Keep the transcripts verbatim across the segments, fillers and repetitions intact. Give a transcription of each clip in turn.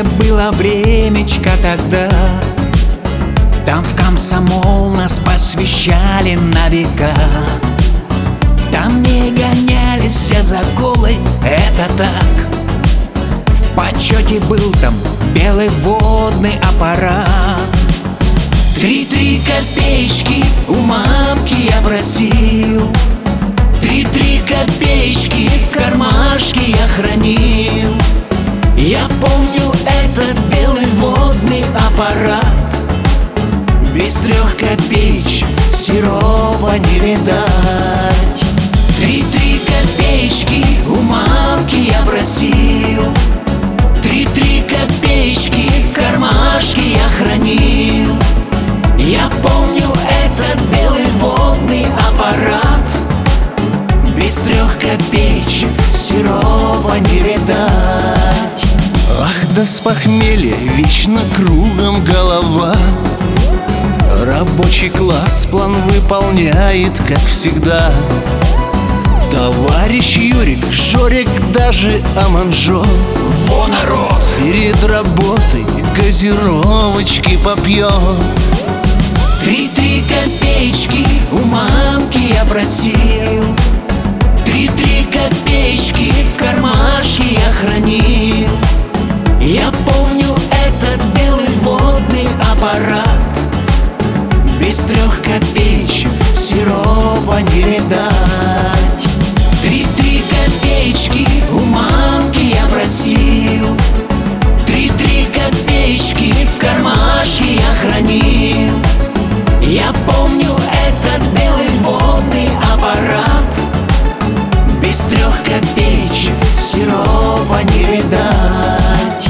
Веселое было времечко тогда. Там в комсомол нас посвящали на века. Там не гонялись все за голой, это так. В почете был там белый водный аппарат. Три-три копеечки у мамки я просил, три-три копеечки в кармашке я хранил. Я помню этот белый водный аппарат. Без трех копеечек сиропа не видать. Три-три копеечки у мамки я просил, три-три копеечки в кармашке я хранил. Я помню этот белый водный аппарат. Без трех копеечек сиропа не видать. Ах, да с похмелья вечно кругом голова. Рабочий класс план выполняет, как всегда. Товарищ Юрик, Жорик, даже Аманжо. Во народ! Перед работой газировочки попьет. Три-три копеечки у мамки я просил, три-три копеечки в кармашке я хранил. Я помню этот белый водный аппарат. Без трех копеечек сиропа не видать. Три-три копеечки у мамки я просил, три-три копеечки в кармашке я хранил. Я помню этот белый водный аппарат. Без трех копеечек сиропа не видать.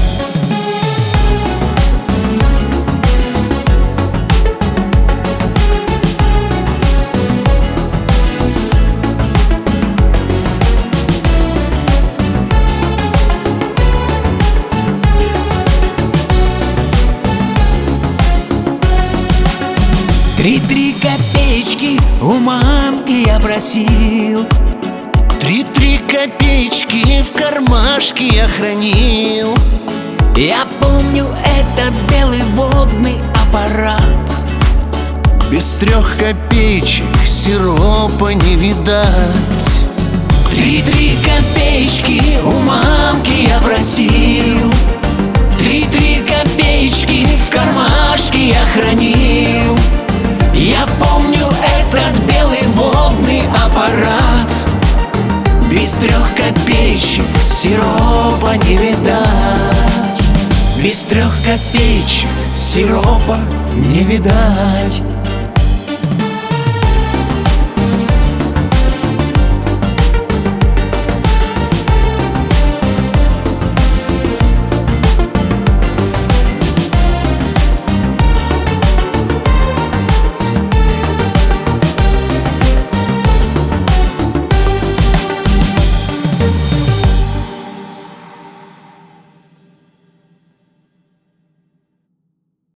Три-три копеечки у мамки я просил, три-три копеечки в кармашке я хранил. Я помню этот белый водный аппарат. Без трех копеечек сиропа не видать. Три-три копеечки у мамки я просил, три-три копеечки в кармашке я хранил. Я помню этот белый водный аппарат. Без трех копеечек сиропа не видать. Без трех копеечек сиропа не видать.